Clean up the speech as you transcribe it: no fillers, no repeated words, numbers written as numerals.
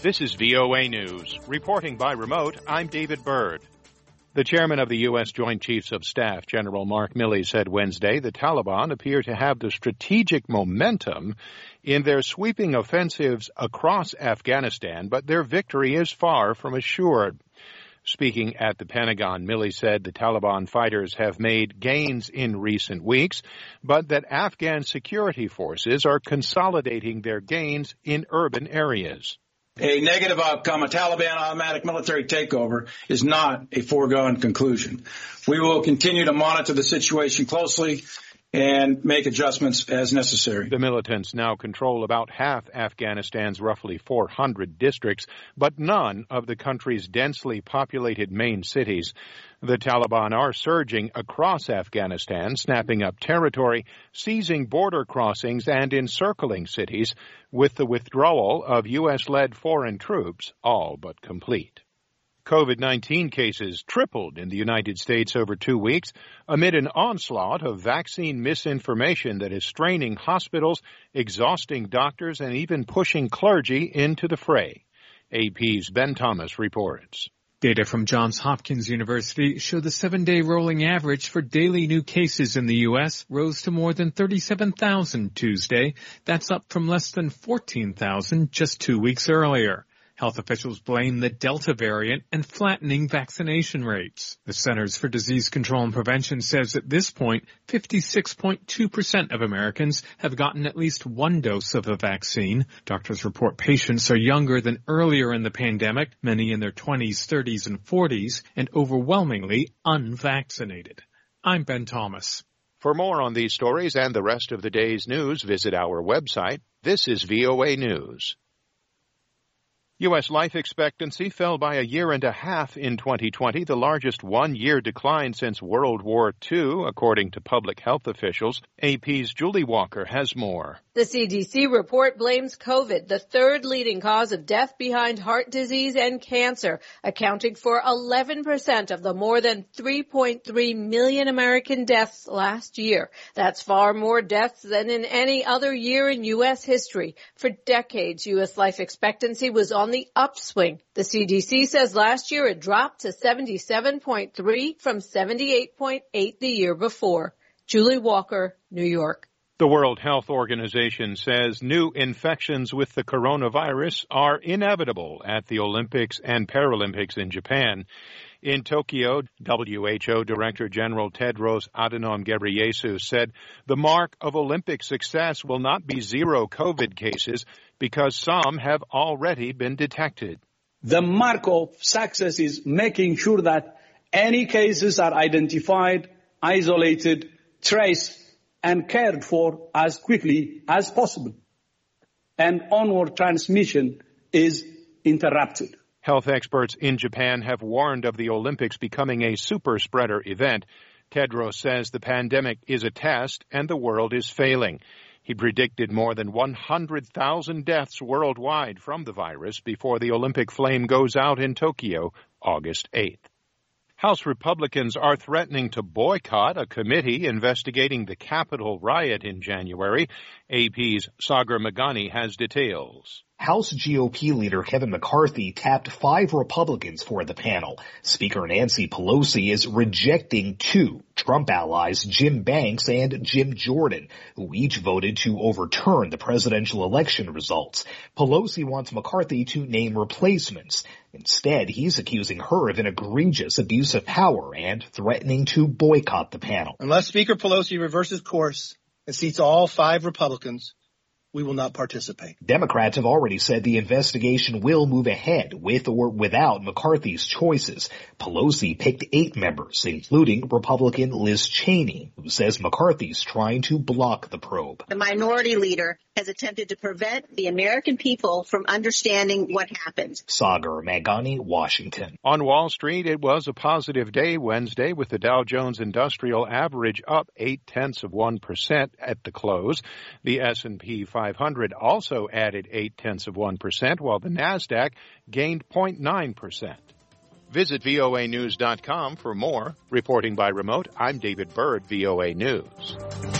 This is VOA News. Reporting by remote, I'm David Byrd. The chairman of the U.S. Joint Chiefs of Staff, General Mark Milley, said Wednesday the Taliban appear to have the strategic momentum in their sweeping offensives across Afghanistan, but their victory is far from assured. Speaking at the Pentagon, Milley said the Taliban fighters have made gains in recent weeks, but that Afghan security forces are consolidating their gains in urban areas. A negative outcome, a Taliban automatic military takeover, is not a foregone conclusion. We will continue to monitor the situation closely and make adjustments as necessary. The militants now control about half Afghanistan's roughly 400 districts, but none of the country's densely populated main cities. The Taliban are surging across Afghanistan, snapping up territory, seizing border crossings, and encircling cities, with the withdrawal of U.S.-led foreign troops all but complete. COVID-19 cases tripled in the United States over 2 weeks amid an onslaught of vaccine misinformation that is straining hospitals, exhausting doctors, and even pushing clergy into the fray. AP's Ben Thomas reports. Data from Johns Hopkins University show the 7-day rolling average for daily new cases in the U.S. rose to more than 37,000 Tuesday. That's up from less than 14,000 just 2 weeks earlier. Health officials blame the Delta variant and flattening vaccination rates. The Centers for Disease Control and Prevention says at this point, 56.2% of Americans have gotten at least one dose of the vaccine. Doctors report patients are younger than earlier in the pandemic, many in their 20s, 30s, and 40s, and overwhelmingly unvaccinated. I'm Ben Thomas. For more on these stories and the rest of the day's news, visit our website. This is VOA News. U.S. life expectancy fell by a year and a half in 2020, the largest one-year decline since World War II, according to public health officials. AP's Julie Walker has more. The CDC report blames COVID, the third leading cause of death behind heart disease and cancer, accounting for 11% of the more than 3.3 million American deaths last year. That's far more deaths than in any other year in U.S. history. For decades, U.S. life expectancy was on the upswing. The CDC says last year it dropped to 77.3 from 78.8 the year before. Julie Walker, New York. The World Health Organization says new infections with the coronavirus are inevitable at the Olympics and Paralympics in Japan. In Tokyo, WHO Director General Tedros Adhanom Ghebreyesus said the mark of Olympic success will not be zero COVID cases because some have already been detected. The mark of success is making sure that any cases are identified, isolated, traced, and cared for as quickly as possible. And onward transmission is interrupted. Health experts in Japan have warned of the Olympics becoming a super spreader event. Tedros says the pandemic is a test and the world is failing. He predicted more than 100,000 deaths worldwide from the virus before the Olympic flame goes out in Tokyo August 8th. House Republicans are threatening to boycott a committee investigating the Capitol riot in January. AP's Sagar Meghani has details. House GOP leader Kevin McCarthy tapped 5 Republicans for the panel. Speaker Nancy Pelosi is rejecting 2 Trump allies, Jim Banks and Jim Jordan, who each voted to overturn the presidential election results. Pelosi wants McCarthy to name replacements. Instead, he's accusing her of an egregious abuse of power and threatening to boycott the panel. Unless Speaker Pelosi reverses course and seats all 5 Republicans, we will not participate. Democrats have already said the investigation will move ahead with or without McCarthy's choices. Pelosi picked 8 members, including Republican Liz Cheney, who says McCarthy's trying to block the probe. The minority leader has attempted to prevent the American people from understanding what happened. Sagar Meghani, Washington. On Wall Street, it was a positive day Wednesday with the Dow Jones Industrial Average up 0.8% at the close. The S&P 500 also added 0.8%, while the NASDAQ gained 0.9%. Visit voanews.com for more. Reporting by remote, I'm David Byrd, VOA News.